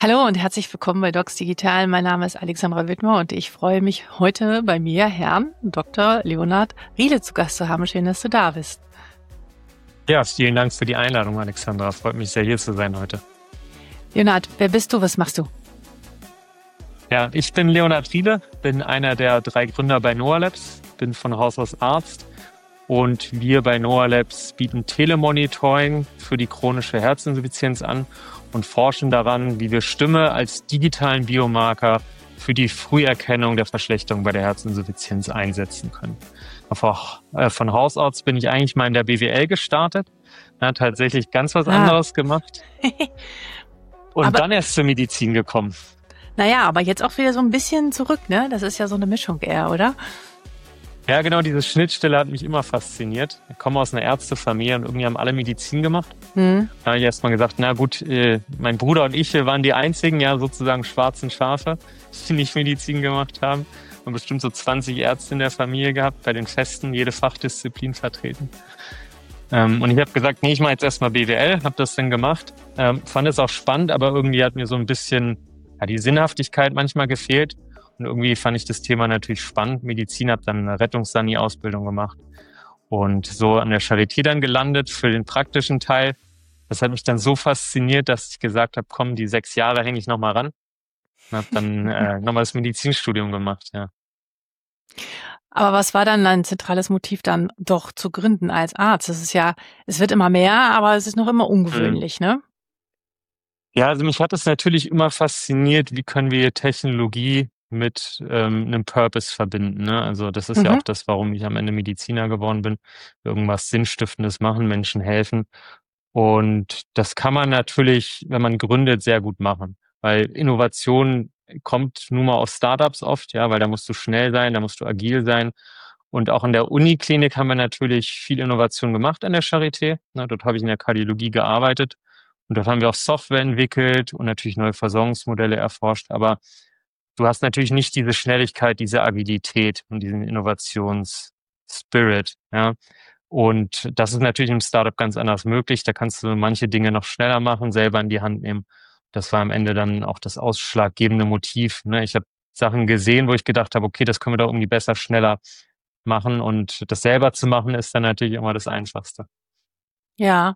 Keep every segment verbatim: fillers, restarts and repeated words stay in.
Hallo und herzlich willkommen bei Docs Digital. Mein Name ist Alexandra Wittmer und ich freue mich, heute bei mir Herrn Doktor Leonhard Riele zu Gast zu haben. Schön, dass du da bist. Ja, vielen Dank für die Einladung, Alexandra. Freut mich sehr, hier zu sein heute. Leonhard, wer bist du? Was machst du? Ja, ich bin Leonhard Riele, bin einer der drei Gründer bei Noah Labs, bin von Haus aus Arzt und wir bei Noah Labs bieten Telemonitoring für die chronische Herzinsuffizienz an und forschen daran, wie wir Stimme als digitalen Biomarker für die Früherkennung der Verschlechterung bei der Herzinsuffizienz einsetzen können. Von Haus aus bin ich eigentlich mal in der B W L gestartet, ja, tatsächlich ganz was Ah. anderes gemacht und Aber- dann erst zur Medizin gekommen. Naja, aber jetzt auch wieder so ein bisschen zurück, ne? Das ist ja so eine Mischung eher, oder? Ja, genau, diese Schnittstelle hat mich immer fasziniert. Ich komme aus einer Ärztefamilie und irgendwie haben alle Medizin gemacht. Hm. Da habe ich erst mal gesagt, na gut, äh, mein Bruder und ich, wir waren die einzigen, ja, sozusagen schwarzen Schafe, die nicht Medizin gemacht haben. Und bestimmt so zwanzig Ärzte in der Familie gehabt, bei den Festen, jede Fachdisziplin vertreten. Ähm, und ich habe gesagt, nee, ich mache jetzt erstmal B W L, habe das dann gemacht. Ähm, fand es auch spannend, aber irgendwie hat mir so ein bisschen ja, die Sinnhaftigkeit manchmal gefehlt. Und irgendwie fand ich das Thema natürlich spannend. Medizin, habe dann eine Rettungssani-Ausbildung gemacht und so an der Charité dann gelandet für den praktischen Teil. Das hat mich dann so fasziniert, dass ich gesagt habe, komm, die sechs Jahre hänge ich nochmal ran. Und habe dann äh, nochmal das Medizinstudium gemacht, ja. Aber was war dann dein zentrales Motiv, dann doch zu gründen als Arzt? Das ist ja, es wird immer mehr, aber es ist noch immer ungewöhnlich, Mhm. ne? Ja, also mich hat es natürlich immer fasziniert, wie können wir Technologie mit ähm, einem Purpose verbinden. Ne? Also das ist ja Mhm. auch das, warum ich am Ende Mediziner geworden bin. Irgendwas Sinnstiftendes machen, Menschen helfen. Und das kann man natürlich, wenn man gründet, sehr gut machen. Weil Innovation kommt nun mal aus Startups oft, ja, weil da musst du schnell sein, da musst du agil sein. Und auch in der Uniklinik haben wir natürlich viel Innovation gemacht an der Charité. Ne, dort habe ich in der Kardiologie gearbeitet. Und dort haben wir auch Software entwickelt und natürlich neue Versorgungsmodelle erforscht. Aber du hast natürlich nicht diese Schnelligkeit, diese Agilität und diesen Innovationsspirit, ja. Und das ist natürlich im Startup ganz anders möglich. Da kannst du manche Dinge noch schneller machen, selber in die Hand nehmen. Das war am Ende dann auch das ausschlaggebende Motiv. Ne? Ich habe Sachen gesehen, wo ich gedacht habe, okay, das können wir doch irgendwie besser, schneller machen. Und das selber zu machen, ist dann natürlich immer das Einfachste. Ja.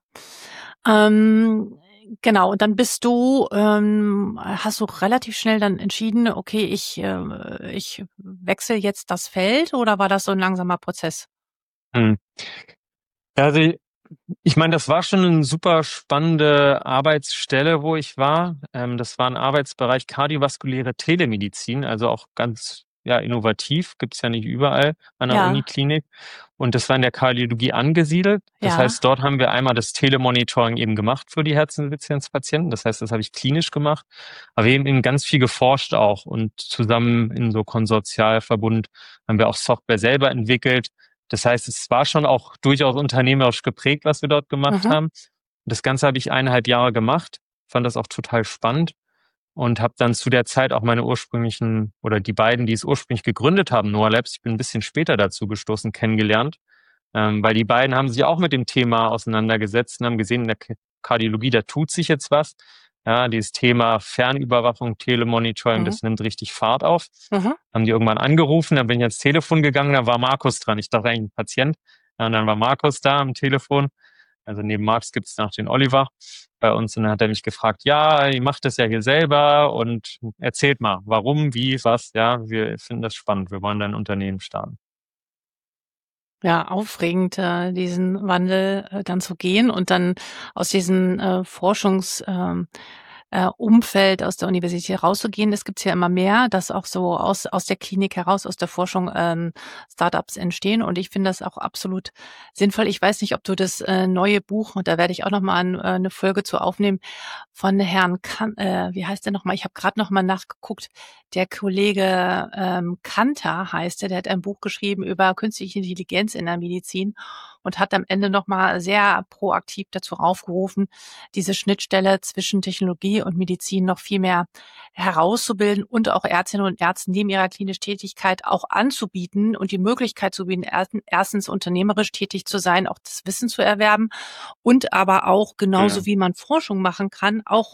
Ähm, genau, und dann bist du, ähm, hast du relativ schnell dann entschieden, okay, ich, äh, ich wechsle jetzt das Feld, oder war das so ein langsamer Prozess? Hm. Also ich meine, das war schon eine super spannende Arbeitsstelle, wo ich war. Ähm, das war ein Arbeitsbereich kardiovaskuläre Telemedizin, also auch ganz ja innovativ, gibt's ja nicht überall an der Ja, Uniklinik. Und das war in der Kardiologie angesiedelt. Das ja. heißt, dort haben wir einmal das Telemonitoring eben gemacht für die Herzinsuffizienzpatienten. Das heißt, das habe ich klinisch gemacht. Aber wir haben eben ganz viel geforscht auch. Und zusammen in so Konsortialverbund haben wir auch Software selber entwickelt. Das heißt, es war schon auch durchaus unternehmerisch geprägt, was wir dort gemacht Mhm. haben. Das Ganze habe ich eineinhalb Jahre gemacht, fand das auch total spannend und habe dann zu der Zeit auch meine ursprünglichen oder die beiden, die es ursprünglich gegründet haben, Noah Labs, ich bin ein bisschen später dazu gestoßen, kennengelernt, ähm, weil die beiden haben sich auch mit dem Thema auseinandergesetzt und haben gesehen, in der Kardiologie, da tut sich jetzt was. Ja, dieses Thema Fernüberwachung, Telemonitoring, Mhm. das nimmt richtig Fahrt auf. Mhm. Haben die irgendwann angerufen, dann bin ich ans Telefon gegangen, da war Markus dran. Ich dachte eigentlich ein Patient. Ja, und dann war Markus da am Telefon. Also neben Markus gibt es noch den Oliver bei uns. Und dann hat er mich gefragt, ja, ihr macht das ja hier selber und erzählt mal, warum, wie, was. Ja, wir finden das spannend. Wir wollen da ein Unternehmen starten. Ja, aufregend, äh, diesen Wandel äh, dann zu gehen und dann aus diesem äh, Forschungs ähm, äh, Umfeld aus der Universität rauszugehen. Es gibt ja immer mehr, dass auch so aus aus der Klinik heraus, aus der Forschung ähm, Startups entstehen, und ich finde das auch absolut sinnvoll. Ich weiß nicht, ob du das äh, neue Buch, und da werde ich auch noch mal an, äh, eine Folge zu aufnehmen, von Herrn kan äh, wie heißt der noch mal? Ich habe gerade noch mal nachgeguckt. Der Kollege ähm, Kanter heißt er, der hat ein Buch geschrieben über künstliche Intelligenz in der Medizin und hat am Ende noch mal sehr proaktiv dazu aufgerufen, diese Schnittstelle zwischen Technologie und Medizin noch viel mehr herauszubilden und auch Ärztinnen und Ärzten neben ihrer klinischen Tätigkeit auch anzubieten und die Möglichkeit zu bieten, erst- erstens unternehmerisch tätig zu sein, auch das Wissen zu erwerben, und aber auch genauso Ja. wie man Forschung machen kann, auch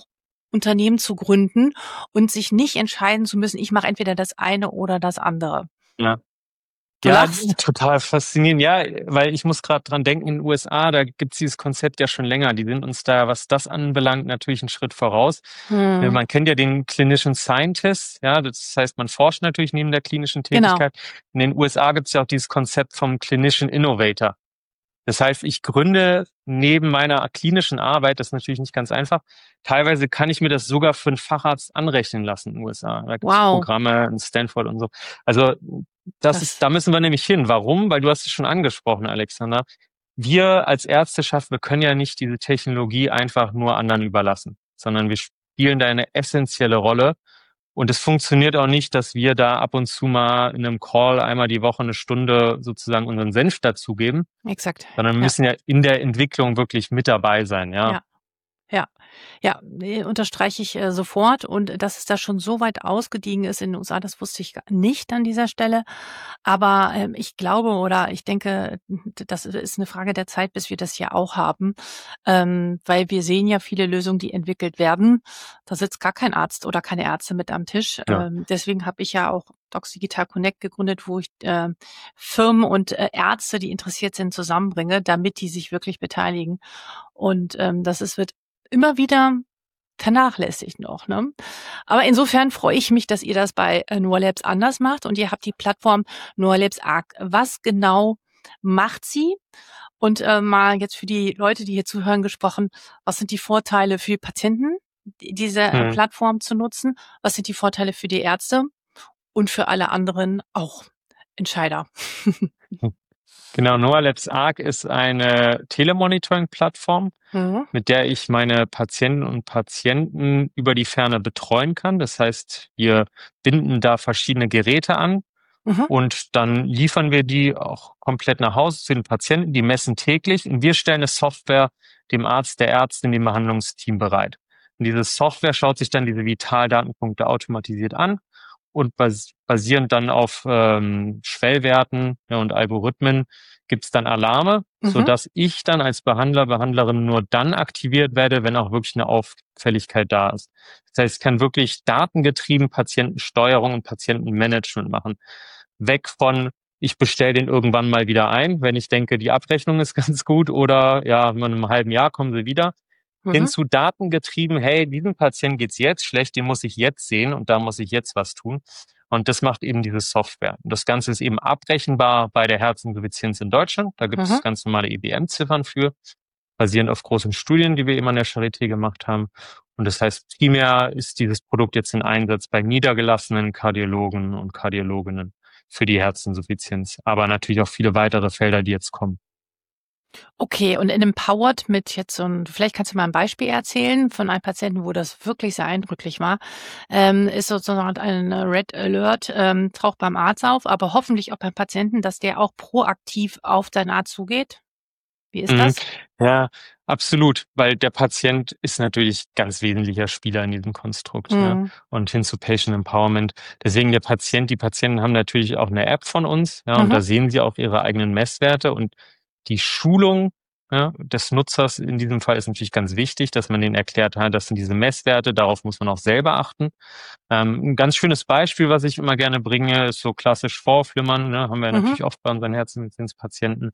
Unternehmen zu gründen und sich nicht entscheiden zu müssen, ich mache entweder das eine oder das andere. Ja. Du Ja, lachst. total faszinierend. Ja, weil ich muss gerade dran denken, in den U S A, da gibt's dieses Konzept ja schon länger. Die sind uns da, was das anbelangt, natürlich einen Schritt voraus. Äh, Hm. Man kennt ja den Clinician Scientist, ja, das heißt, man forscht natürlich neben der klinischen Genau. Tätigkeit. In den U S A gibt's ja auch dieses Konzept vom Clinician Innovator. Das heißt, ich gründe neben meiner klinischen Arbeit, das ist natürlich nicht ganz einfach. Teilweise kann ich mir das sogar für einen Facharzt anrechnen lassen in den U S A. Da gibt's Wow. Programme in Stanford und so. Also das, Das- ist, da müssen wir nämlich hin. Warum? Weil du hast es schon angesprochen, Alexander. Wir als Ärzteschaft, wir können ja nicht diese Technologie einfach nur anderen überlassen, sondern wir spielen da eine essentielle Rolle. Und es funktioniert auch nicht, dass wir da ab und zu mal in einem Call einmal die Woche eine Stunde sozusagen unseren Senf dazugeben, Exakt. sondern wir Ja. müssen ja in der Entwicklung wirklich mit dabei sein, ja. Ja. Ja, ja, nee, unterstreiche ich äh, sofort. Und dass es da schon so weit ausgediehen ist in den U S A, das wusste ich gar nicht an dieser Stelle. Aber ähm, ich glaube oder ich denke, das ist eine Frage der Zeit, bis wir das hier auch haben. Ähm, weil wir sehen ja viele Lösungen, die entwickelt werden. Da sitzt gar kein Arzt oder keine Ärzte mit am Tisch. Ja. Ähm, deswegen habe ich ja auch Docs Digital Connect gegründet, wo ich äh, Firmen und äh, Ärzte, die interessiert sind, zusammenbringe, damit die sich wirklich beteiligen. Und ähm, das ist, wird immer wieder vernachlässigt noch. Ne? Aber insofern freue ich mich, dass ihr das bei äh, Neuralabs anders macht und ihr habt die Plattform Neuralabs Arc. Was genau macht sie? Und äh, mal jetzt für die Leute, die hier zuhören, gesprochen, was sind die Vorteile für Patienten, diese äh, Hm. Plattform zu nutzen? Was sind die Vorteile für die Ärzte und für alle anderen auch Entscheider? Genau, Neuralabs Arc ist eine Telemonitoring-Plattform, Mhm. mit der ich meine Patienten und Patienten über die Ferne betreuen kann. Das heißt, wir binden da verschiedene Geräte an Mhm. und dann liefern wir die auch komplett nach Hause zu den Patienten. Die messen täglich und wir stellen eine Software dem Arzt, der Ärztin, dem Behandlungsteam bereit. Und diese Software schaut sich dann diese Vitaldatenpunkte automatisiert an und bas basierend dann auf ähm, Schwellwerten, ja, und Algorithmen gibt's dann Alarme, Mhm. sodass ich dann als Behandler, Behandlerin nur dann aktiviert werde, wenn auch wirklich eine Auffälligkeit da ist. Das heißt, ich kann wirklich datengetrieben Patientensteuerung und Patientenmanagement machen. Weg von, ich bestelle den irgendwann mal wieder ein, wenn ich denke, die Abrechnung ist ganz gut oder ja, in einem halben Jahr kommen sie wieder. Mhm. Hin zu datengetrieben, hey, diesem Patienten geht's jetzt schlecht, den muss ich jetzt sehen und da muss ich jetzt was tun. Und das macht eben diese Software. Und das Ganze ist eben abrechenbar bei der Herzinsuffizienz in Deutschland. Da gibt es Mhm. ganz normale E B M-Ziffern für, basierend auf großen Studien, die wir eben an der Charité gemacht haben. Und das heißt, primär ist dieses Produkt jetzt in Einsatz bei niedergelassenen Kardiologen und Kardiologinnen für die Herzinsuffizienz, aber natürlich auch viele weitere Felder, die jetzt kommen. Okay, und in Empowered mit jetzt so ein, vielleicht kannst du mal ein Beispiel erzählen von einem Patienten, wo das wirklich sehr eindrücklich war, ähm, ist sozusagen ein Red Alert, ähm, taucht beim Arzt auf, aber hoffentlich auch beim Patienten, dass der auch proaktiv auf deinen Arzt zugeht. Wie ist Mhm. das? Ja, absolut, weil der Patient ist natürlich ganz wesentlicher Spieler in diesem Konstrukt, ja, Mhm. und hin zu Patient Empowerment. Deswegen der Patient, die Patienten haben natürlich auch eine App von uns, ja, und Mhm. da sehen sie auch ihre eigenen Messwerte und die Schulung, ja, des Nutzers in diesem Fall ist natürlich ganz wichtig, dass man denen erklärt hat, das sind diese Messwerte, darauf muss man auch selber achten. Ähm, ein ganz schönes Beispiel, was ich immer gerne bringe, ist so klassisch Vorflimmern, ne, haben wir Mhm. natürlich oft bei unseren Herzinfarktpatienten.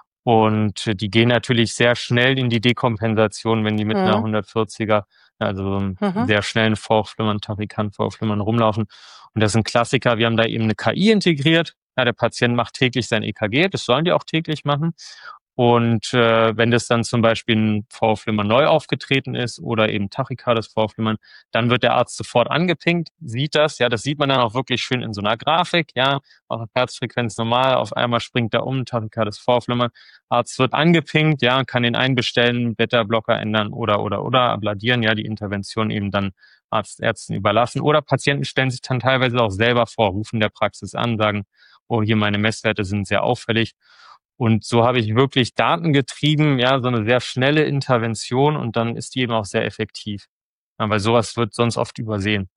Und äh, die gehen natürlich sehr schnell in die Dekompensation, wenn die mit einer Mhm. hundertvierziger, also so einem Mhm. sehr schnellen Vorflimmern, Tachykant-Vorflimmern rumlaufen. Und das ist ein Klassiker. Wir haben da eben eine K I integriert. Ja, der Patient macht täglich sein E K G. Das sollen die auch täglich machen. Und äh, wenn das dann zum Beispiel ein Vorflimmern neu aufgetreten ist oder eben tachykardes Vorflimmern, dann wird der Arzt sofort angepinkt, sieht das. Ja, das sieht man dann auch wirklich schön in so einer Grafik. Ja, auch Herzfrequenz normal, auf einmal springt da um, tachykardes Vorflimmern. Arzt wird angepinkt, ja, kann den einbestellen, Beta-Blocker ändern oder, oder, oder abladieren, ja, die Intervention eben dann Arzt, Ärzten überlassen. Oder Patienten stellen sich dann teilweise auch selber vor, rufen der Praxis an, sagen, oh, hier meine Messwerte sind sehr auffällig. Und so habe ich wirklich datengetrieben, ja, so eine sehr schnelle Intervention und dann ist die eben auch sehr effektiv. Ja, weil sowas wird sonst oft übersehen.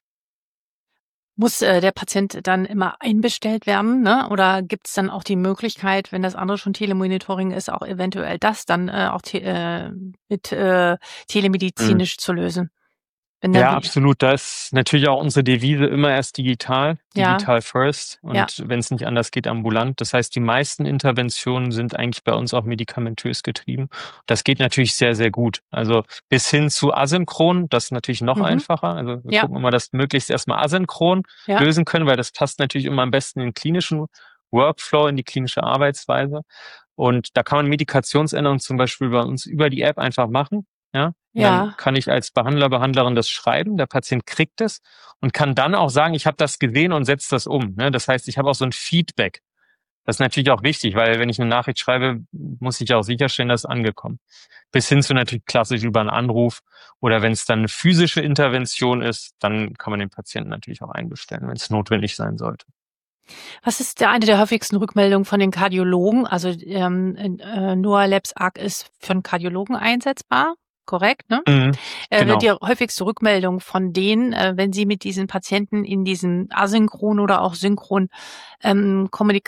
Muss äh, der Patient dann immer einbestellt werden, ne? Oder gibt es dann auch die Möglichkeit, wenn das andere schon Telemonitoring ist, auch eventuell das dann äh, auch te äh, mit äh, telemedizinisch zu lösen? Wenn dann Ja, die absolut. Da ist natürlich auch unsere Devise immer erst digital, Ja. digital first Ja. und wenn es nicht anders geht, ambulant. Das heißt, die meisten Interventionen sind eigentlich bei uns auch medikamentös getrieben. Das geht natürlich sehr, sehr gut. Also bis hin zu asynchron, das ist natürlich noch Mhm. einfacher. Also wir Ja. gucken immer, dass wir möglichst erstmal asynchron Ja. lösen können, weil das passt natürlich immer am besten in den klinischen Workflow, in die klinische Arbeitsweise. Und da kann man Medikationsänderungen zum Beispiel bei uns über die App einfach machen. Ja, und dann Ja. kann ich als Behandler, Behandlerin das schreiben, der Patient kriegt es und kann dann auch sagen, ich habe das gesehen und setze das um. Ne? Das heißt, ich habe auch so ein Feedback. Das ist natürlich auch wichtig, weil wenn ich eine Nachricht schreibe, muss ich auch sicherstellen, dass es angekommen. Bis hin zu natürlich klassisch über einen Anruf oder wenn es dann eine physische Intervention ist, dann kann man den Patienten natürlich auch einbestellen, wenn es notwendig sein sollte. Was ist der eine der häufigsten Rückmeldungen von den Kardiologen? Also ähm, äh, Noah Labs Arc ist für einen Kardiologen einsetzbar, korrekt, ne? Mhm, Äh, genau. Die häufigste Rückmeldung von denen, äh, wenn sie mit diesen Patienten in diesen asynchron oder auch synchron ähm,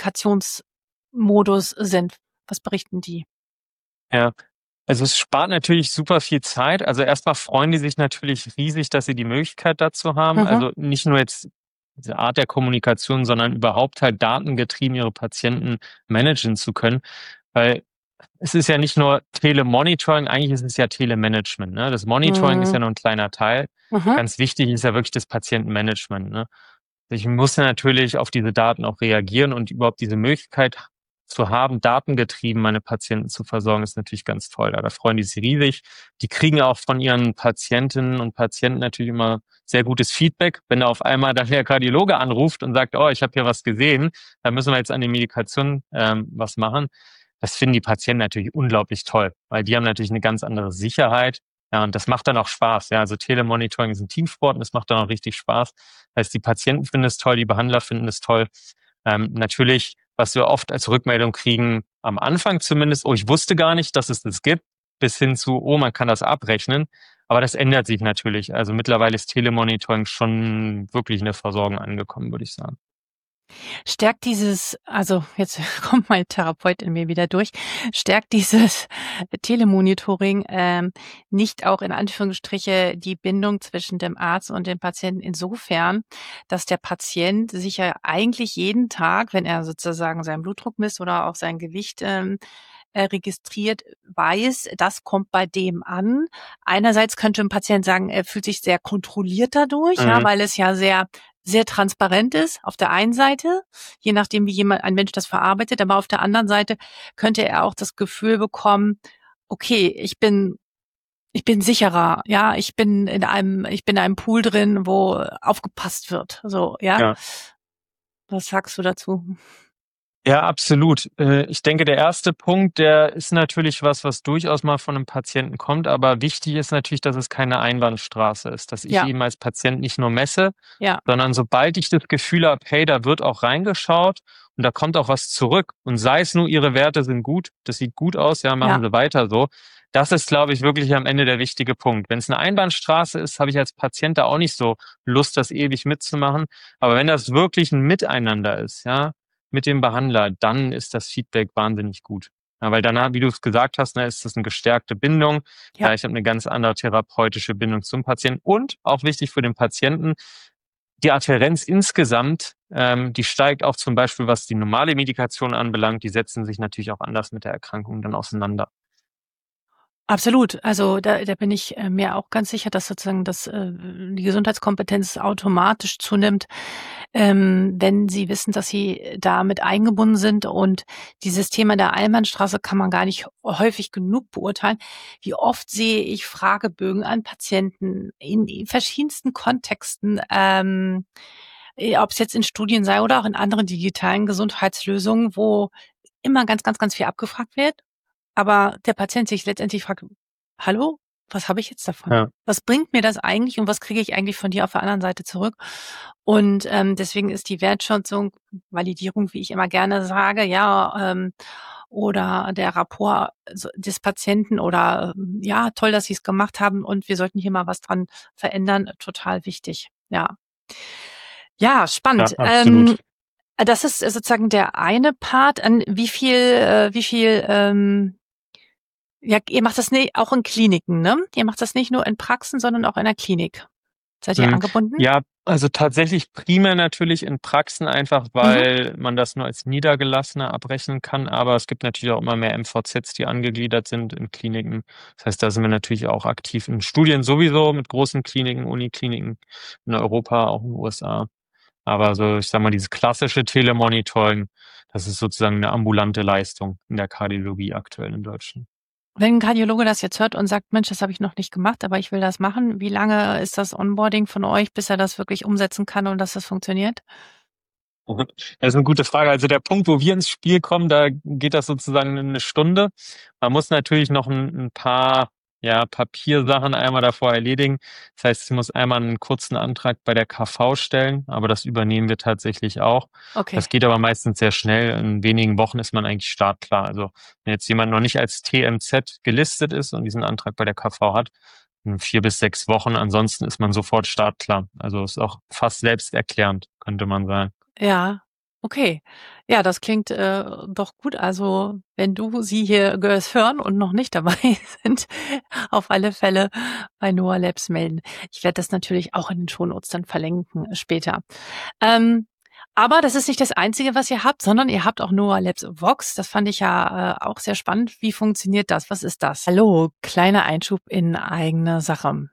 Kommunikationsmodus sind. Was berichten die? Ja, also es spart natürlich super viel Zeit. Also erstmal freuen die sich natürlich riesig, dass sie die Möglichkeit dazu haben. Mhm. Also nicht nur jetzt diese Art der Kommunikation, sondern überhaupt halt datengetrieben ihre Patienten managen zu können. Weil es ist ja nicht nur Telemonitoring, eigentlich ist es ja Telemanagement. Ne? Das Monitoring ist ja Mhm. nur ein kleiner Teil. Mhm. Ganz wichtig ist ja wirklich das Patientenmanagement. Ne? Ich muss ja natürlich auf diese Daten auch reagieren und überhaupt diese Möglichkeit zu haben, datengetrieben meine Patienten zu versorgen, ist natürlich ganz toll. Da freuen die sich riesig. Die kriegen auch von ihren Patientinnen und Patienten natürlich immer sehr gutes Feedback. Wenn da auf einmal dann der Kardiologe anruft und sagt, oh, ich habe hier was gesehen, dann müssen wir jetzt an der Medikation ähm, was machen. Das finden die Patienten natürlich unglaublich toll, weil die haben natürlich eine ganz andere Sicherheit. Ja, und das macht dann auch Spaß. Ja, also Telemonitoring ist ein Teamsport und das macht dann auch richtig Spaß. Das heißt, die Patienten finden es toll, die Behandler finden es toll. Ähm, natürlich, was wir oft als Rückmeldung kriegen, am Anfang zumindest, oh, ich wusste gar nicht, dass es das gibt, bis hin zu, oh, man kann das abrechnen. Aber das ändert sich natürlich. Also mittlerweile ist Telemonitoring schon wirklich in der Versorgung angekommen, würde ich sagen. Stärkt dieses, also jetzt kommt mein Therapeut in mir wieder durch, stärkt dieses Telemonitoring ähm, nicht auch in Anführungsstriche die Bindung zwischen dem Arzt und dem Patienten insofern, dass der Patient sich ja eigentlich jeden Tag, wenn er sozusagen seinen Blutdruck misst oder auch sein Gewicht ähm, äh, registriert, weiß, das kommt bei dem an. Einerseits könnte ein Patient sagen, er fühlt sich sehr kontrolliert dadurch, ja, Mhm. weil es ja sehr sehr transparent ist auf der einen Seite, je nachdem, wie jemand, ein Mensch das verarbeitet, aber auf der anderen Seite könnte er auch das Gefühl bekommen, okay, ich bin, ich bin sicherer, ja, ich bin in einem, ich bin in einem Pool drin, wo aufgepasst wird, so, ja. Ja. Was sagst du dazu? Ja, absolut. Äh, Ich denke, der erste Punkt, der ist natürlich was, was durchaus mal von einem Patienten kommt, aber wichtig ist natürlich, dass es keine Einbahnstraße ist, dass ich Ja, eben als Patient nicht nur messe, ja, sondern sobald ich das Gefühl habe, hey, da wird auch reingeschaut und da kommt auch was zurück und sei es nur, Ihre Werte sind gut, das sieht gut aus, ja, machen ja, Sie weiter so. Das ist, glaube ich, wirklich am Ende der wichtige Punkt. Wenn es eine Einbahnstraße ist, habe ich als Patient da auch nicht so Lust, das ewig mitzumachen. Aber wenn das wirklich ein Miteinander ist, ja, mit dem Behandler, dann ist das Feedback wahnsinnig gut. Ja, weil danach, wie du es gesagt hast, ne, ist das eine gestärkte Bindung. ja. Ja, ich habe eine ganz andere therapeutische Bindung zum Patienten und auch wichtig für den Patienten, die Adhärenz insgesamt, ähm, die steigt auch zum Beispiel, was die normale Medikation anbelangt. Die setzen sich natürlich auch anders mit der Erkrankung dann auseinander. Absolut. Also da, da bin ich äh, mir auch ganz sicher, dass sozusagen das, äh, die Gesundheitskompetenz automatisch zunimmt, ähm, wenn sie wissen, dass sie da mit eingebunden sind. Und dieses Thema der Einbahnstraße kann man gar nicht häufig genug beurteilen. Wie oft sehe ich Fragebögen an Patienten in verschiedensten Kontexten, ähm, ob es jetzt in Studien sei oder auch in anderen digitalen Gesundheitslösungen, wo immer ganz, ganz, ganz viel abgefragt wird, aber der Patient sich letztendlich fragt: „Hallo, was habe ich jetzt davon? Ja, Was bringt mir das eigentlich und was kriege ich eigentlich von dir auf der anderen Seite zurück?“ Und, ähm, deswegen ist die Wertschätzung, Validierung, wie ich immer gerne sage, ja, ähm, oder der Rapport so des Patienten oder, ähm, ja, toll, dass Sie's gemacht haben und wir sollten hier mal was dran verändern, total wichtig. Ja. Ja, ja, spannend. absolut. Ähm, das ist sozusagen der eine Part. An wie viel äh, wie viel, ähm ja, ihr macht das ne auch in Kliniken, ne? Ihr macht das nicht nur in Praxen, sondern auch in der Klinik. Seid ihr Mhm. angebunden? Ja, also tatsächlich primär natürlich in Praxen einfach, Mhm. weil man das nur als Niedergelassener abrechnen kann. Aber es gibt natürlich auch immer mehr M V Zs, die angegliedert sind in Kliniken. Das heißt, da sind wir natürlich auch aktiv in Studien sowieso mit großen Kliniken, Unikliniken in Europa, auch in den U S A. Aber so, ich sag mal, dieses klassische Telemonitoring, das ist sozusagen eine ambulante Leistung in der Kardiologie aktuell in Deutschland. Wenn 'n Kardiologe das jetzt hört und sagt: „Mensch, das habe ich noch nicht gemacht, aber ich will das machen“, wie lange ist das Onboarding von euch, bis er das wirklich umsetzen kann und dass das funktioniert? Mhm. Das ist eine gute Frage. Also der Punkt, wo wir ins Spiel kommen, da geht das sozusagen in eine Stunde. Man muss natürlich noch ein 'n paar, ja, Papiersachen einmal davor erledigen. Das heißt, ich muss einmal einen kurzen Antrag bei der K V stellen, aber das übernehmen wir tatsächlich auch. Okay. Das geht aber meistens sehr schnell. In wenigen Wochen ist man eigentlich startklar. Also, wenn jetzt jemand noch nicht als T M Z gelistet ist und diesen Antrag bei der K V hat, in vier bis sechs Wochen. Ansonsten ist man sofort startklar. Also, ist auch fast selbsterklärend, könnte man sagen. Ja, okay. Ja, das klingt, äh, doch gut. Also, wenn du sie hier es hören und noch nicht dabei sind, auf alle Fälle bei Noah Labs melden. Ich werde das natürlich auch in den Shownotes dann verlinken äh, später. Ähm, aber das ist nicht das Einzige, was ihr habt, sondern ihr habt auch Noah Labs Vox. Das fand ich ja, äh, auch sehr spannend. Wie funktioniert das? Was ist das? Hallo, kleiner Einschub in eigene Sache.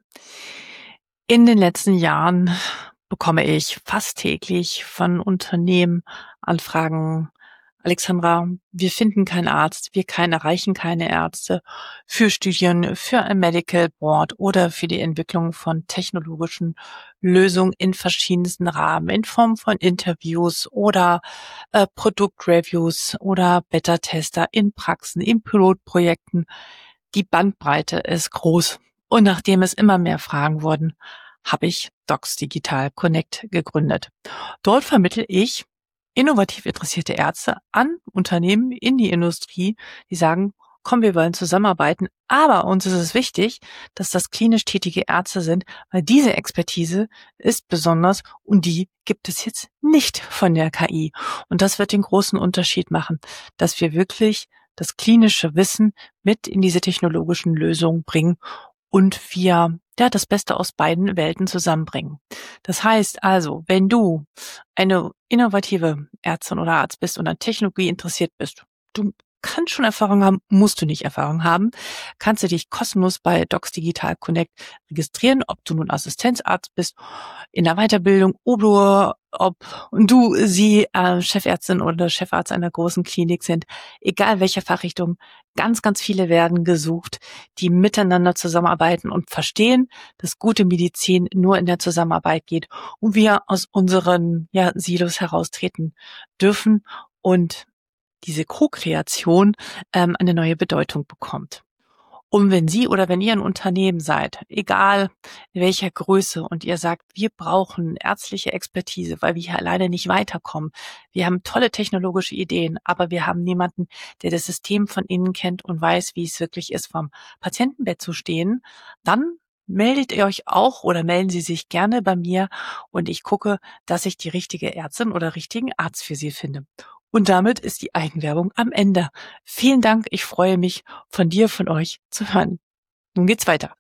In den letzten Jahren bekomme ich fast täglich von Unternehmen Anfragen: „Alexandra, wir finden keinen Arzt, wir kein erreichen keine Ärzte für Studien, für ein Medical Board oder für die Entwicklung von technologischen Lösungen in verschiedensten Rahmen, in Form von Interviews oder, äh, Produktreviews oder Beta-Tester in Praxen, in Pilotprojekten.“ Die Bandbreite ist groß. Und nachdem es immer mehr Fragen wurden, habe ich Docs Digital Connect gegründet. Dort vermittle ich innovativ interessierte Ärzte an Unternehmen in die Industrie, die sagen: „Komm, wir wollen zusammenarbeiten, aber uns ist es wichtig, dass das klinisch tätige Ärzte sind, weil diese Expertise ist besonders und die gibt es jetzt nicht von der K I.“ Und das wird den großen Unterschied machen, dass wir wirklich das klinische Wissen mit in diese technologischen Lösungen bringen und wir, ja, das Beste aus beiden Welten zusammenbringen. Das heißt also, wenn du eine innovative Ärztin oder Arzt bist und an Technologie interessiert bist, du kannst schon Erfahrung haben, musst du nicht Erfahrung haben, kannst du dich kostenlos bei Docs Digital Connect registrieren, ob du nun Assistenzarzt bist in der Weiterbildung oder ob du sie äh, Chefärztin oder Chefarzt einer großen Klinik sind, egal welcher Fachrichtung. Ganz, ganz viele werden gesucht, die miteinander zusammenarbeiten und verstehen, dass gute Medizin nur in der Zusammenarbeit geht und wir aus unseren, ja, Silos heraustreten dürfen und diese Co-Kreation ähm, eine neue Bedeutung bekommt. Und wenn Sie oder wenn ihr ein Unternehmen seid, egal in welcher Größe, und ihr sagt: „Wir brauchen ärztliche Expertise, weil wir hier alleine nicht weiterkommen. Wir haben tolle technologische Ideen, aber wir haben niemanden, der das System von innen kennt und weiß, wie es wirklich ist, vorm Patientenbett zu stehen“, dann meldet ihr euch auch oder melden Sie sich gerne bei mir und ich gucke, dass ich die richtige Ärztin oder richtigen Arzt für Sie finde. Und damit ist die Eigenwerbung am Ende. Vielen Dank. Ich freue mich, von dir, von euch zu hören. Nun geht's weiter.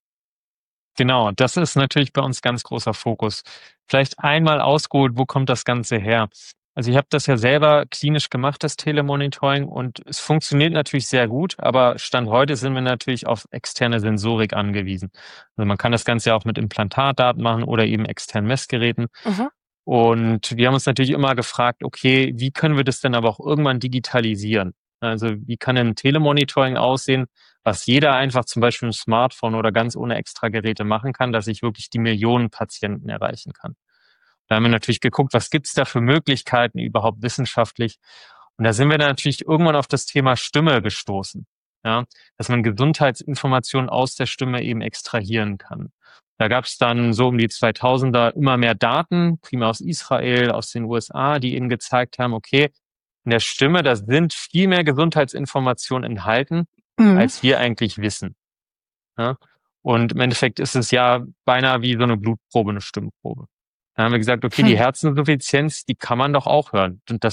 Genau, das ist natürlich bei uns ganz großer Fokus. Vielleicht einmal ausgeholt, wo kommt das Ganze her? Also ich habe das ja selber klinisch gemacht, das Telemonitoring, und es funktioniert natürlich sehr gut, aber Stand heute sind wir natürlich auf externe Sensorik angewiesen. Also man kann das Ganze ja auch mit Implantatdaten machen oder eben externen Messgeräten. Mhm. Und wir haben uns natürlich immer gefragt, okay, wie können wir das denn aber auch irgendwann digitalisieren? Also wie kann ein Telemonitoring aussehen, was jeder einfach zum Beispiel im Smartphone oder ganz ohne extra Geräte machen kann, dass ich wirklich die Millionen Patienten erreichen kann. Da haben wir natürlich geguckt, was gibt's da für Möglichkeiten überhaupt wissenschaftlich. Und da sind wir dann natürlich irgendwann auf das Thema Stimme gestoßen. Ja, dass man Gesundheitsinformationen aus der Stimme eben extrahieren kann. Da gab's dann so um die zweitausender immer mehr Daten, primär aus Israel, aus den U S A, die eben gezeigt haben, okay, in der Stimme, da sind viel mehr Gesundheitsinformationen enthalten, Mhm. als wir eigentlich wissen. Ja? Und im Endeffekt ist es ja beinahe wie so eine Blutprobe, eine Stimmprobe. Da haben wir gesagt, okay, die Hm. Herzinsuffizienz, die kann man doch auch hören. Und das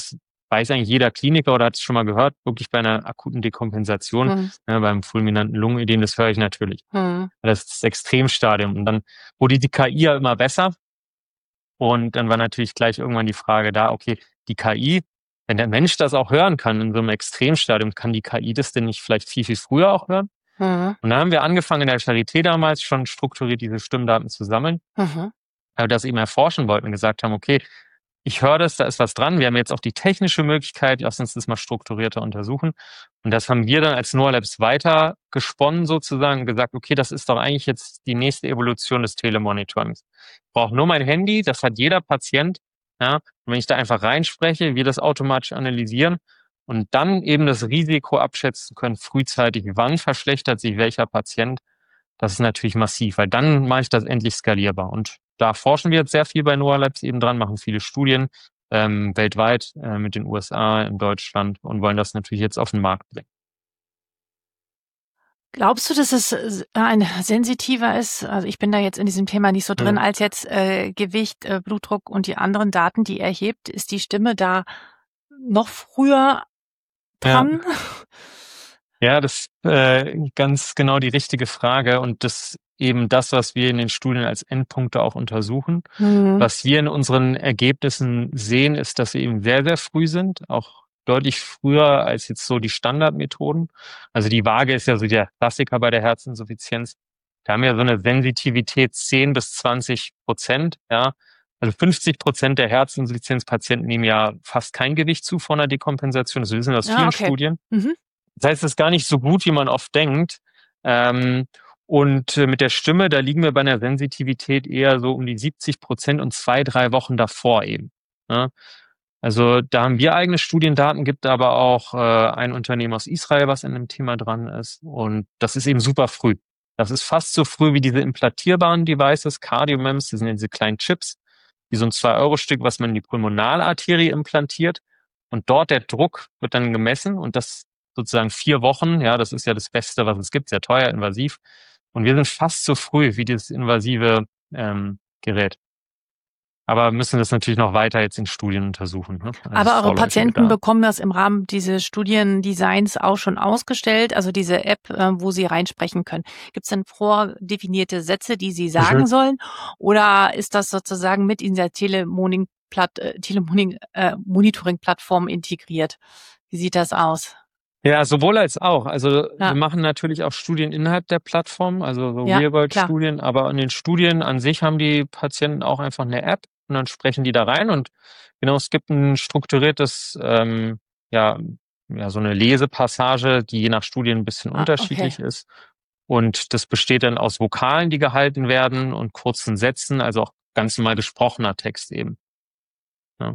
weiß eigentlich jeder Kliniker oder hat es schon mal gehört, wirklich bei einer akuten Dekompensation, Mhm. ne, beim fulminanten Lungenödem, das höre ich natürlich. Mhm. Das ist das Extremstadium. Und dann wurde die K I ja immer besser. Und dann war natürlich gleich irgendwann die Frage da, okay, die K I, wenn der Mensch das auch hören kann in so einem Extremstadium, kann die K I das denn nicht vielleicht viel, viel früher auch hören? Mhm. Und dann haben wir angefangen in der Charité damals schon strukturiert diese Stimmdaten zu sammeln, Mhm. weil wir das eben erforschen wollten und gesagt haben, okay, ich höre das, da ist was dran. Wir haben jetzt auch die technische Möglichkeit, lass uns das mal strukturierter untersuchen. Und das haben wir dann als Noalabs weiter gesponnen sozusagen und gesagt, okay, das ist doch eigentlich jetzt die nächste Evolution des Telemonitorings. Ich brauche nur mein Handy, das hat jeder Patient. Ja, und wenn ich da einfach reinspreche, wir das automatisch analysieren und dann eben das Risiko abschätzen können, frühzeitig, wann verschlechtert sich welcher Patient, das ist natürlich massiv, weil dann mache ich das endlich skalierbar. Und da forschen wir jetzt sehr viel bei Noalabs eben dran, machen viele Studien ähm, weltweit äh, mit den U S A, in Deutschland und wollen das natürlich jetzt auf den Markt bringen. Glaubst du, dass es äh, ein sensitiver ist? Also ich bin da jetzt in diesem Thema nicht so drin, Mhm. als jetzt äh, Gewicht, äh, Blutdruck und die anderen Daten, die er hebt. Ist die Stimme da noch früher Ja. dran? Ja, das ist äh, ganz genau die richtige Frage und das eben das, was wir in den Studien als Endpunkte auch untersuchen. Mhm. Was wir in unseren Ergebnissen sehen, ist, dass wir eben sehr, sehr früh sind, auch deutlich früher als jetzt so die Standardmethoden. Also die Waage ist ja so der Klassiker bei der Herzinsuffizienz. Da haben wir so eine Sensitivität zehn bis zwanzig Prozent, ja. Also fünfzig Prozent der Herzinsuffizienzpatienten nehmen ja fast kein Gewicht zu vor einer Dekompensation. Das wissen wir aus Ja, vielen okay. Studien. Mhm. Das heißt, es ist gar nicht so gut, wie man oft denkt. Ähm, und äh, mit der Stimme, da liegen wir bei einer Sensitivität eher so um die siebzig Prozent und zwei, drei Wochen davor eben. Ne? Also da haben wir eigene Studiendaten, gibt aber auch äh, ein Unternehmen aus Israel, was an dem Thema dran ist. Und das ist eben super früh. Das ist fast so früh wie diese implantierbaren Devices, CardioMEMS, das sind ja diese kleinen Chips, wie so ein zwei-Euro-Stück, was man in die Pulmonalarterie implantiert. Und dort der Druck wird dann gemessen und das sozusagen vier Wochen, ja, das ist ja das Beste, was es gibt, sehr teuer, invasiv. Und wir sind fast so früh wie dieses invasive ähm, Gerät. Aber müssen das natürlich noch weiter jetzt in Studien untersuchen. Ne? Also Aber eure vorläufige Patienten Daten. bekommen das im Rahmen dieses Studiendesigns auch schon ausgestellt, also diese App, äh, wo sie reinsprechen können. Gibt es denn vordefinierte Sätze, die sie sagen Mhm. sollen? Oder ist das sozusagen mit in der Telemoning äh, Telemoning äh, Monitoring-Plattform integriert? Wie sieht das aus? Ja, sowohl als auch. Also Ja. wir machen natürlich auch Studien innerhalb der Plattform, also so Ja, Real-World-Studien, aber in den Studien an sich haben die Patienten auch einfach eine App und dann sprechen die da rein und genau, es gibt ein strukturiertes, ähm, ja, ja, so eine Lesepassage, die je nach Studien ein bisschen Ah, unterschiedlich okay. ist. Und das besteht dann aus Vokalen, die gehalten werden und kurzen Sätzen, also auch ganz normal gesprochener Text eben. Ja.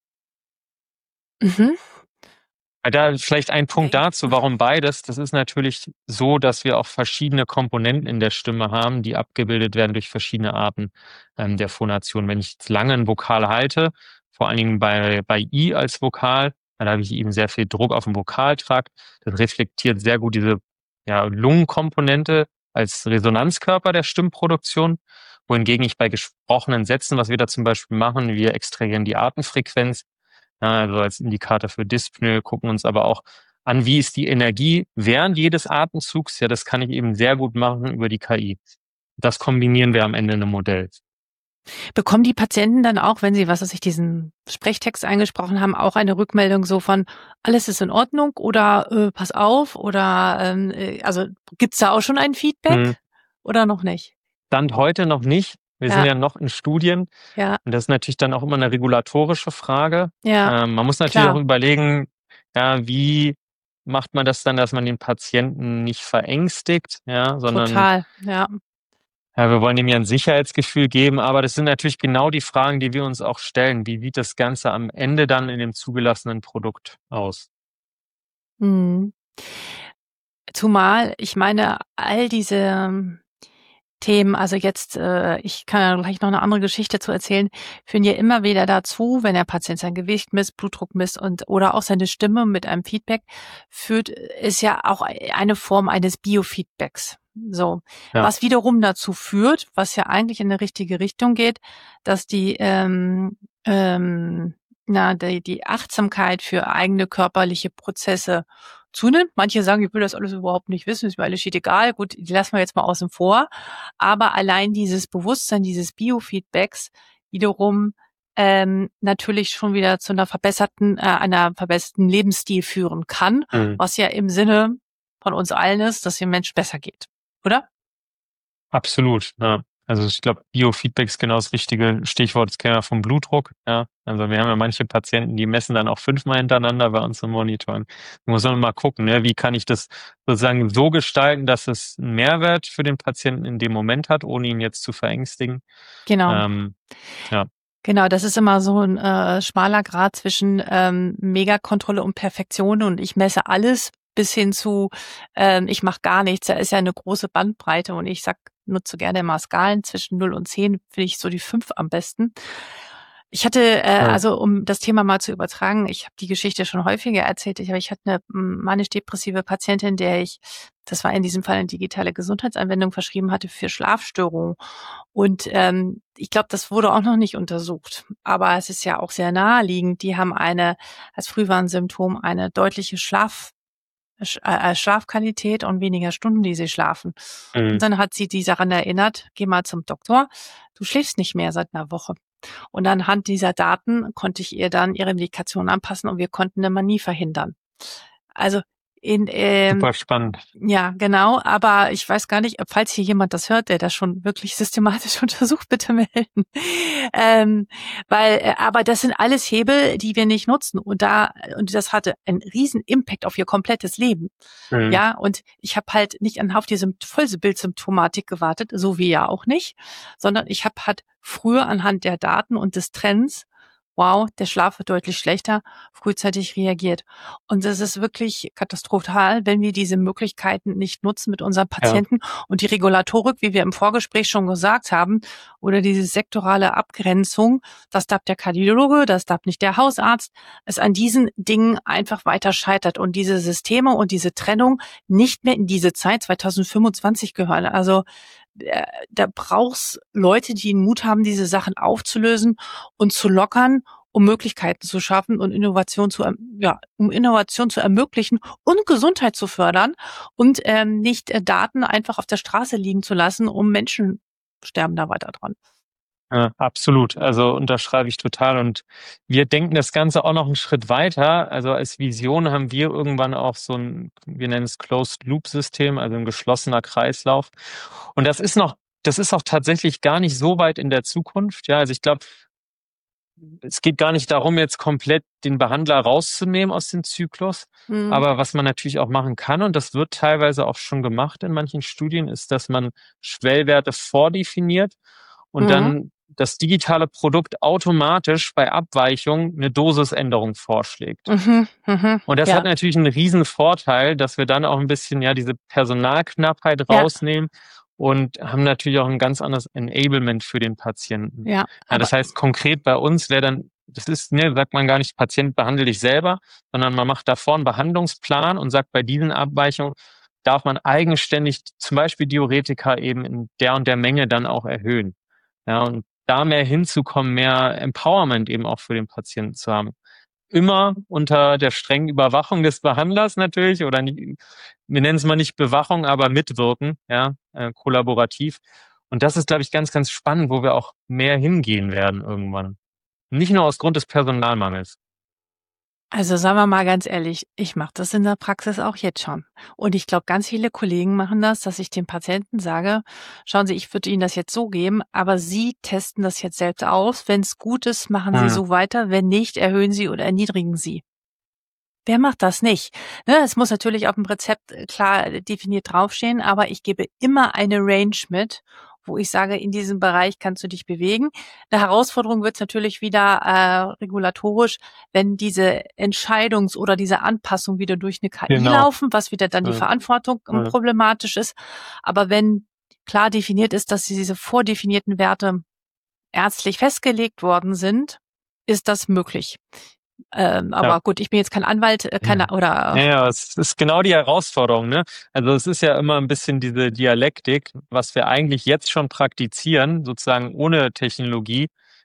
Mhm. Da vielleicht ein Punkt Okay. dazu, warum beides. Das ist natürlich so, dass wir auch verschiedene Komponenten in der Stimme haben, die abgebildet werden durch verschiedene Arten ähm, der Phonation. Wenn ich jetzt lange ein Vokal halte, vor allen Dingen bei, bei I als Vokal, dann habe ich eben sehr viel Druck auf dem Vokaltrakt. Das reflektiert sehr gut diese ja, Lungenkomponente als Resonanzkörper der Stimmproduktion. Wohingegen ich bei gesprochenen Sätzen, was wir da zum Beispiel machen, wir extrahieren die Atemfrequenz, ja, also als Indikator für Dyspnoe, gucken uns aber auch an, wie ist die Energie während jedes Atemzugs. Ja, das kann ich eben sehr gut machen über die K I. Das kombinieren wir am Ende in einem Modell. Bekommen die Patienten dann auch, wenn sie, was weiß ich, diesen Sprechtext eingesprochen haben, auch eine Rückmeldung so von, alles ist in Ordnung oder äh, pass auf oder ähm, äh, also gibt's da auch schon ein Feedback Hm. oder noch nicht? Stand heute noch nicht. Wir Ja. sind ja noch in Studien. Ja, Und das ist natürlich dann auch immer eine regulatorische Frage. ja, Ähm, man muss natürlich klar. auch überlegen, ja, wie macht man das dann, dass man den Patienten nicht verängstigt, ja, sondern Total, ja. ja, wir wollen ihm ja ein Sicherheitsgefühl geben, aber das sind natürlich genau die Fragen, die wir uns auch stellen. Wie sieht das Ganze am Ende dann in dem zugelassenen Produkt aus? Mhm. Zumal, ich meine, all diese ähm, Themen, also jetzt, äh, ich kann ja gleich noch eine andere Geschichte zu erzählen, führen ja immer wieder dazu, wenn der Patient sein Gewicht misst, Blutdruck misst und oder auch seine Stimme mit einem Feedback führt, ist ja auch eine Form eines Biofeedbacks. So, Ja. was wiederum dazu führt, was ja eigentlich in eine richtige Richtung geht, dass die ähm, ähm, na, die, die Achtsamkeit für eigene körperliche Prozesse zunimmt. Manche sagen, ich will das alles überhaupt nicht wissen, ist mir alles shit egal. Gut, die lassen wir jetzt mal außen vor. Aber allein dieses Bewusstsein, dieses Biofeedbacks wiederum ähm, natürlich schon wieder zu einer verbesserten, äh, einer verbesserten Lebensstil führen kann, Mhm. was ja im Sinne von uns allen ist, dass dem Menschen besser geht, oder? Absolut, ja. Also ich glaube, Biofeedback ist genau das richtige Stichwort. Das kennen wir vom Blutdruck. Ja, also wir haben ja manche Patienten, die messen dann auch fünfmal hintereinander bei uns im Monitoren. Da muss man mal gucken, ne? Wie kann ich das sozusagen so gestalten, dass es einen Mehrwert für den Patienten in dem Moment hat, ohne ihn jetzt zu verängstigen. Genau. Ähm, ja. Genau, das ist immer so ein äh, schmaler Grat zwischen ähm, Megakontrolle und Perfektion und ich messe alles bis hin zu ähm, ich mache gar nichts. Da ist ja eine große Bandbreite und ich sag, nutze gerne mal Skalen zwischen null und zehn, finde ich so die fünf am besten. Ich hatte, äh, Ja. also um das Thema mal zu übertragen, ich habe die Geschichte schon häufiger erzählt, ich, aber ich hatte eine mm, manisch-depressive Patientin, der ich, das war in diesem Fall eine digitale Gesundheitsanwendung, verschrieben hatte für Schlafstörungen. Und ähm, ich glaube, das wurde auch noch nicht untersucht. Aber es ist ja auch sehr naheliegend. Die haben eine, als Frühwarnsymptom, eine deutliche Schlaf, Sch- äh, Schlafqualität und weniger Stunden, die sie schlafen. Mhm. Und dann hat sie die daran erinnert, geh mal zum Doktor, du schläfst nicht mehr seit einer Woche. Und anhand dieser Daten konnte ich ihr dann ihre Medikation anpassen und wir konnten eine Manie verhindern. Also in ähm, Super spannend. ja, genau, aber ich weiß gar nicht, falls hier jemand das hört, der das schon wirklich systematisch untersucht, bitte melden. Ähm, weil, äh, aber das sind alles Hebel, die wir nicht nutzen und da und das hatte einen riesen Impact auf ihr komplettes Leben. Mhm. Ja, und ich habe halt nicht an auf die Sympt- Vollbildsymptomatik gewartet, so wie ja auch nicht, sondern ich habe halt früher anhand der Daten und des Trends, wow, der Schlaf wird deutlich schlechter, frühzeitig reagiert. Und das ist wirklich katastrophal, wenn wir diese Möglichkeiten nicht nutzen mit unseren Patienten und die Regulatorik, wie wir im Vorgespräch schon gesagt haben, oder diese sektorale Abgrenzung, das darf der Kardiologe, das darf nicht der Hausarzt, es an diesen Dingen einfach weiter scheitert und diese Systeme und diese Trennung nicht mehr in diese Zeit zwanzig fünfundzwanzig gehören. Also äh, da brauchst Leute, die den Mut haben, diese Sachen aufzulösen und zu lockern, um Möglichkeiten zu schaffen und Innovation zu, erm- ja, um Innovation zu ermöglichen und Gesundheit zu fördern und ähm, nicht äh, Daten einfach auf der Straße liegen zu lassen, um Menschen sterben da weiter dran. Ja, absolut. Also unterschreibe ich total. Und wir denken das Ganze auch noch einen Schritt weiter. Also als Vision haben wir irgendwann auch so ein, wir nennen es Closed-Loop-System, also ein geschlossener Kreislauf. Und das ist noch, das ist auch tatsächlich gar nicht so weit in der Zukunft. Ja, also ich glaube, es geht gar nicht darum, jetzt komplett den Behandler rauszunehmen aus dem Zyklus. Mhm. Aber was man natürlich auch machen kann, und das wird teilweise auch schon gemacht in manchen Studien, ist, dass man Schwellwerte vordefiniert und Mhm. dann das digitale Produkt automatisch bei Abweichung eine Dosisänderung vorschlägt. Mhm. Mhm. Und das Ja. hat natürlich einen riesen Vorteil, dass wir dann auch ein bisschen ja diese Personalknappheit Ja. rausnehmen und haben natürlich auch ein ganz anderes Enablement für den Patienten. Ja, Ja, aber das heißt, konkret bei uns wäre dann, das ist, ne, sagt man gar nicht, Patient behandle dich selber, sondern man macht davor einen Behandlungsplan und sagt, bei diesen Abweichungen darf man eigenständig zum Beispiel Diuretika eben in der und der Menge dann auch erhöhen. Ja, und da mehr hinzukommen, mehr Empowerment eben auch für den Patienten zu haben. Immer unter der strengen Überwachung des Behandlers natürlich, oder nicht, wir nennen es mal nicht Bewachung, aber mitwirken, ja, äh, kollaborativ. Und das ist, glaube ich, ganz, ganz spannend, wo wir auch mehr hingehen werden irgendwann. Nicht nur aus Grund des Personalmangels. also sagen wir mal ganz ehrlich, ich mache das in der Praxis auch jetzt schon. Und ich glaube, ganz viele Kollegen machen das, dass ich den Patienten sage, schauen Sie, ich würde Ihnen das jetzt so geben, aber Sie testen das jetzt selbst aus. Wenn es gut ist, machen Sie Hm. so weiter. Wenn nicht, erhöhen Sie oder erniedrigen Sie. Wer macht das nicht? Ne, es muss natürlich auf dem Rezept äh, klar äh, definiert draufstehen, aber ich gebe immer eine Range mit, wo ich sage, in diesem Bereich kannst du dich bewegen. Eine Herausforderung wird es natürlich wieder äh, regulatorisch, wenn diese Entscheidungs- oder diese Anpassung wieder durch eine K I Genau. laufen, was wieder dann die Ja. Verantwortung ähm, Ja. problematisch ist. Aber wenn klar definiert ist, dass diese vordefinierten Werte ärztlich festgelegt worden sind, ist das möglich. Ähm, aber Ja. gut, ich bin jetzt kein Anwalt, äh, keine, Ja. oder Ja, ja, es ist genau die Herausforderung, ne? Also es ist ja immer ein bisschen diese Dialektik, was wir eigentlich jetzt schon praktizieren, sozusagen ohne Technologie,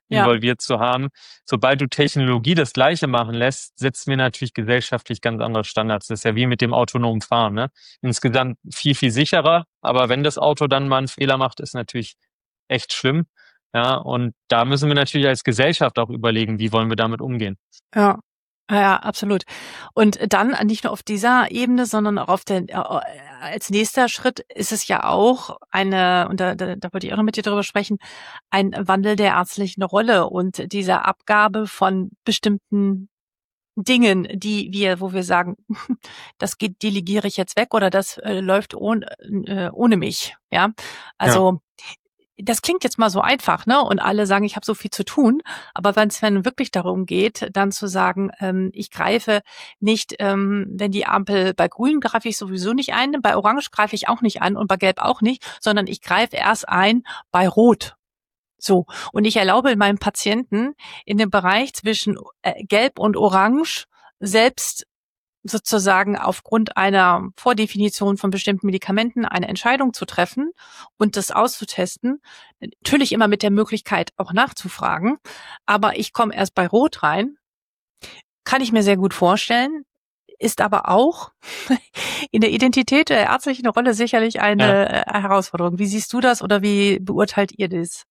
Ja. involviert zu haben. Sobald du Technologie das Gleiche machen lässt, setzen wir natürlich gesellschaftlich ganz andere Standards. Das ist ja wie mit dem autonomen Fahren, ne? Insgesamt viel, viel sicherer, aber wenn das Auto dann mal einen Fehler macht, ist natürlich echt schlimm. Ja, und da müssen wir natürlich als Gesellschaft auch überlegen, wie wollen wir damit umgehen. Ja. Ja, ja, absolut. Und dann nicht nur auf dieser Ebene, sondern auch auf der, äh, als nächster Schritt ist es ja auch eine, und da, da, da wollte ich auch noch mit dir drüber sprechen, ein Wandel der ärztlichen Rolle und dieser Abgabe von bestimmten Dingen, die wir, wo wir sagen, das geht, delegiere ich jetzt weg oder das äh, läuft ohne, äh, ohne mich. Ja, also Ja. das klingt jetzt mal so einfach, ne? Und alle sagen, ich habe so viel zu tun. Aber wenn es dann wirklich darum geht, dann zu sagen, ähm, ich greife nicht, ähm, wenn die Ampel bei Grün greife ich sowieso nicht ein, bei Orange greife ich auch nicht an und bei Gelb auch nicht, sondern ich greife erst ein bei Rot. So. Und ich erlaube meinem Patienten in dem Bereich zwischen äh, Gelb und Orange selbst sozusagen aufgrund einer Vordefinition von bestimmten Medikamenten eine Entscheidung zu treffen und das auszutesten. Natürlich immer mit der Möglichkeit auch nachzufragen, aber ich komme erst bei Rot rein. Kann ich mir sehr gut vorstellen, ist aber auch in der Identität der ärztlichen Rolle sicherlich eine ja. Herausforderung. Wie siehst du das oder wie beurteilt ihr das?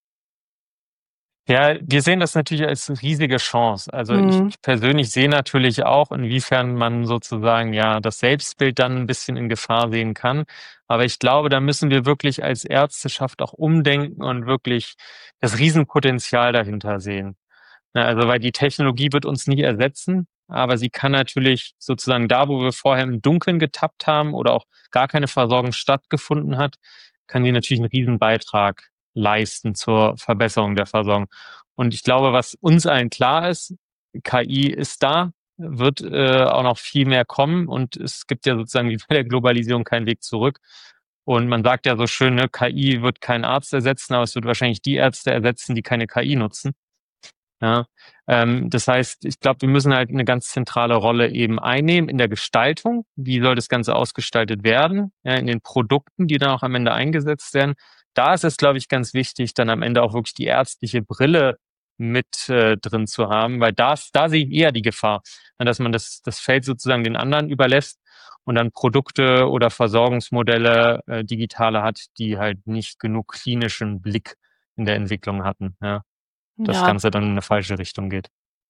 Ja, wir sehen das natürlich als riesige Chance. Also Mhm. ich persönlich sehe natürlich auch, inwiefern man sozusagen ja das Selbstbild dann ein bisschen in Gefahr sehen kann. Aber ich glaube, da müssen wir wirklich als Ärzteschaft auch umdenken und wirklich das Riesenpotenzial dahinter sehen. Ja, also weil die Technologie wird uns nie ersetzen, aber sie kann natürlich sozusagen da, wo wir vorher im Dunkeln getappt haben oder auch gar keine Versorgung stattgefunden hat, kann sie natürlich einen riesen Beitrag leisten zur Verbesserung der Versorgung. Und ich glaube, was uns allen klar ist, K I ist da, wird äh, auch noch viel mehr kommen und es gibt ja sozusagen wie bei der Globalisierung keinen Weg zurück. Und man sagt ja so schön, ne, K I wird keinen Arzt ersetzen, aber es wird wahrscheinlich die Ärzte ersetzen, die keine K I nutzen. Ja, ähm, das heißt, ich glaube, wir müssen halt eine ganz zentrale Rolle eben einnehmen in der Gestaltung. Wie soll das Ganze ausgestaltet werden? Ja, in den Produkten, die dann auch am Ende eingesetzt werden. Da ist es, glaube ich, ganz wichtig, dann am Ende auch wirklich die ärztliche Brille mit äh, drin zu haben, weil das, da sehe ich eher die Gefahr, dass man das, das Feld sozusagen den anderen überlässt und dann Produkte oder Versorgungsmodelle äh, digitale hat, die halt nicht genug klinischen Blick in der Entwicklung hatten. Ja. Das Ja, Ganze dann in eine falsche Richtung geht.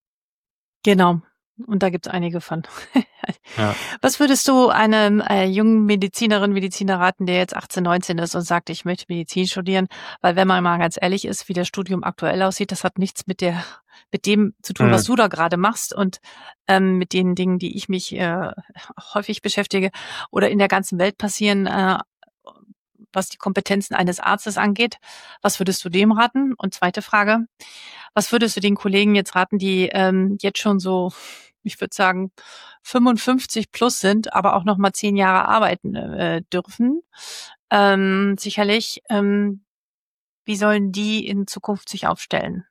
genau. Und da gibt's einige von. Ja. Was würdest du einem äh, jungen Medizinerin, Mediziner raten, der jetzt achtzehn, neunzehn ist und sagt, ich möchte Medizin studieren? Weil wenn man mal ganz ehrlich ist, wie das Studium aktuell aussieht, das hat nichts mit der, mit dem zu tun, Mhm. was du da gerade machst und ähm, mit den Dingen, die ich mich äh, häufig beschäftige oder in der ganzen Welt passieren, äh, was die Kompetenzen eines Arztes angeht. Was würdest du dem raten? Und zweite Frage, was würdest du den Kollegen jetzt raten, die ähm, jetzt schon so, ich würde sagen, fünfundfünfzig plus sind, aber auch noch mal zehn Jahre arbeiten äh, dürfen? Ähm, sicherlich, ähm, wie sollen die in Zukunft sich aufstellen?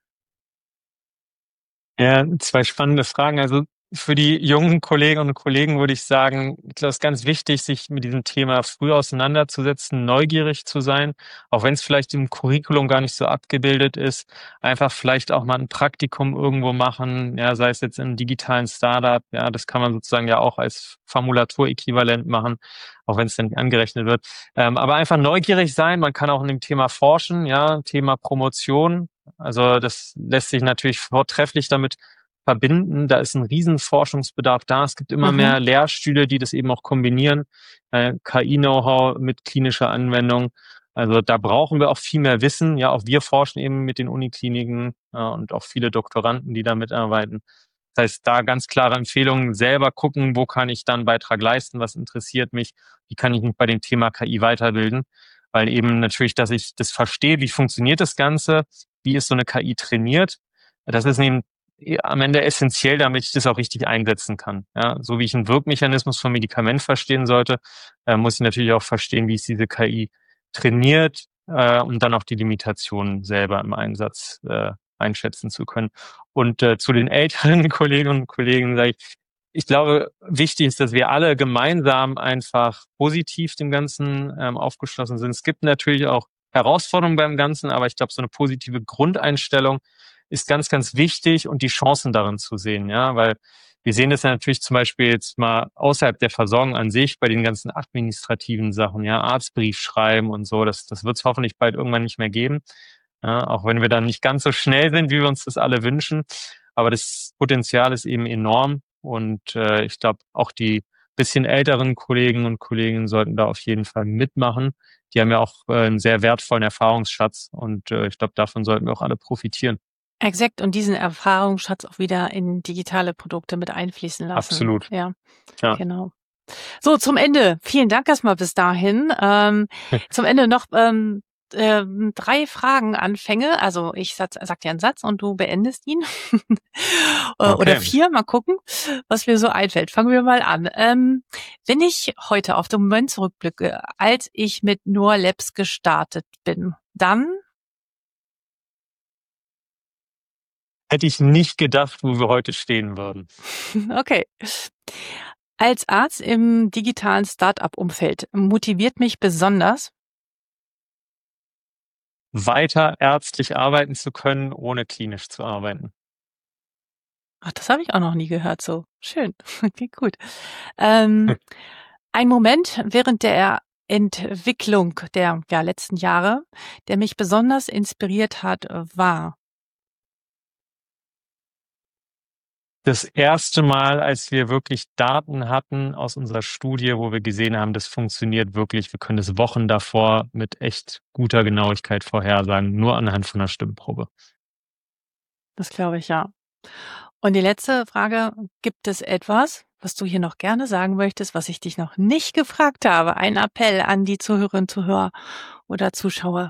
Ja, zwei spannende Fragen. Also für die jungen Kolleginnen und Kollegen würde ich sagen, ich glaube, es ist ganz wichtig, sich mit diesem Thema früh auseinanderzusetzen, neugierig zu sein, auch wenn es vielleicht im Curriculum gar nicht so abgebildet ist. Einfach vielleicht auch mal ein Praktikum irgendwo machen, ja, sei es jetzt in einem digitalen Startup, ja, das kann man sozusagen ja auch als Formulatur-Äquivalent machen, auch wenn es dann nicht angerechnet wird. Ähm, aber einfach neugierig sein, man kann auch in dem Thema forschen, ja, Thema Promotion. Also das lässt sich natürlich vortrefflich damit verbinden. Da ist ein riesen Forschungsbedarf da. Es gibt immer Mhm. mehr Lehrstühle, die das eben auch kombinieren. Äh, K I-Know-how mit klinischer Anwendung. Also da brauchen wir auch viel mehr Wissen. Ja, auch wir forschen eben mit den Unikliniken äh, und auch viele Doktoranden, die da mitarbeiten. Das heißt, da ganz klare Empfehlungen, selber gucken, wo kann ich dann einen Beitrag leisten, was interessiert mich, wie kann ich mich bei dem Thema K I weiterbilden. Weil eben natürlich, dass ich das verstehe, wie funktioniert das Ganze, wie ist so eine K I trainiert. Das ist eben am Ende essentiell, damit ich das auch richtig einsetzen kann. Ja, so wie ich einen Wirkmechanismus vom Medikament verstehen sollte, äh, muss ich natürlich auch verstehen, wie ist diese K I trainiert äh, und dann auch die Limitationen selber im Einsatz äh, einschätzen zu können. Und äh, zu den älteren Kolleginnen und Kollegen sage ich, ich glaube, wichtig ist, dass wir alle gemeinsam einfach positiv dem Ganzen ähm, aufgeschlossen sind. Es gibt natürlich auch Herausforderungen beim Ganzen, aber ich glaube, so eine positive Grundeinstellung ist ganz, ganz wichtig und die Chancen darin zu sehen, ja, weil wir sehen das ja natürlich zum Beispiel jetzt mal außerhalb der Versorgung an sich bei den ganzen administrativen Sachen, ja, Arztbrief schreiben und so, das, das wird es hoffentlich bald irgendwann nicht mehr geben, ja, auch wenn wir dann nicht ganz so schnell sind, wie wir uns das alle wünschen, aber das Potenzial ist eben enorm und äh, ich glaube, auch die bisschen älteren Kollegen und Kolleginnen sollten da auf jeden Fall mitmachen. Die haben ja auch äh, einen sehr wertvollen Erfahrungsschatz und äh, ich glaube, davon sollten wir auch alle profitieren. Exakt, und diesen Erfahrungsschatz auch wieder in digitale Produkte mit einfließen lassen. Absolut. Ja, ja. Genau. So, zum Ende. Vielen Dank erstmal bis dahin. Ähm, zum Ende noch ähm, äh, drei Fragenanfänge. Also ich sag, sag dir einen Satz und du beendest ihn. Okay. Oder vier, mal gucken, was mir so einfällt. Fangen wir mal an. Ähm, wenn ich heute auf den Moment zurückblicke, als ich mit Noor Labs gestartet bin, dann hätte ich nicht gedacht, wo wir heute stehen würden. Okay. Als Arzt im digitalen Start-up-Umfeld motiviert mich besonders, weiter ärztlich arbeiten zu können, ohne klinisch zu arbeiten. Ach, das habe ich auch noch nie gehört, so. Schön. Okay, gut. Ähm, ein Moment während der Entwicklung der ja, letzten Jahre, der mich besonders inspiriert hat, war das erste Mal, als wir wirklich Daten hatten aus unserer Studie, wo wir gesehen haben, das funktioniert wirklich. Wir können das Wochen davor mit echt guter Genauigkeit vorhersagen, nur anhand von einer Stimmprobe. Das glaube ich, ja. Und die letzte Frage, gibt es etwas, was du hier noch gerne sagen möchtest, was ich dich noch nicht gefragt habe? Ein Appell an die Zuhörerinnen, Zuhörer oder Zuschauer.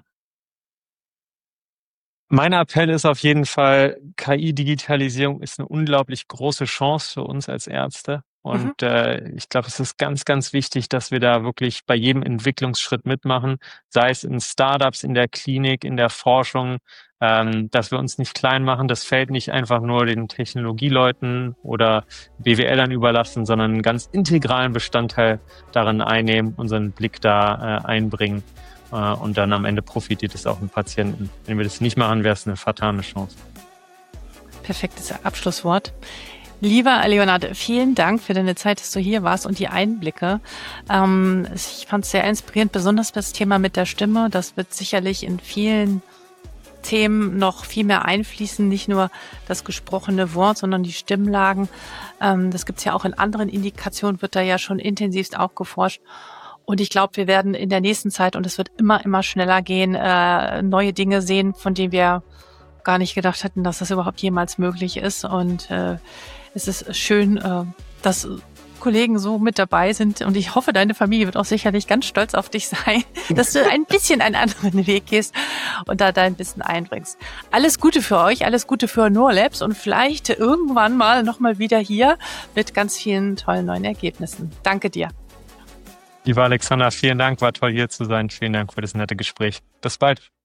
Mein Appell ist auf jeden Fall, K I-Digitalisierung ist eine unglaublich große Chance für uns als Ärzte. Und mhm. äh, ich glaube, es ist ganz, ganz wichtig, dass wir da wirklich bei jedem Entwicklungsschritt mitmachen, sei es in Startups, in der Klinik, in der Forschung, ähm, dass wir uns nicht klein machen, das Feld nicht einfach nur den Technologieleuten oder B W Lern überlassen, sondern einen ganz integralen Bestandteil darin einnehmen, unseren Blick da äh, einbringen. Und dann am Ende profitiert es auch den Patienten. Wenn wir das nicht machen, wäre es eine fatale Chance. Perfektes Abschlusswort. Lieber Leonhard, vielen Dank für deine Zeit, dass du hier warst und die Einblicke. Ähm, ich fand es sehr inspirierend, besonders das Thema mit der Stimme. Das wird sicherlich in vielen Themen noch viel mehr einfließen, nicht nur das gesprochene Wort, sondern die Stimmlagen. Ähm, das gibt es ja auch in anderen Indikationen, wird da ja schon intensivst auch geforscht. Und ich glaube, wir werden in der nächsten Zeit, und es wird immer, immer schneller gehen, äh, neue Dinge sehen, von denen wir gar nicht gedacht hätten, dass das überhaupt jemals möglich ist. Und äh, es ist schön, äh, dass Kollegen so mit dabei sind. Und ich hoffe, deine Familie wird auch sicherlich ganz stolz auf dich sein, dass du ein bisschen einen anderen Weg gehst und da dein Wissen einbringst. Alles Gute für euch, alles Gute für Noor Labs und vielleicht irgendwann mal nochmal wieder hier mit ganz vielen tollen neuen Ergebnissen. Danke dir. Lieber Alexander, vielen Dank, war toll hier zu sein. Vielen Dank für das nette Gespräch. Bis bald.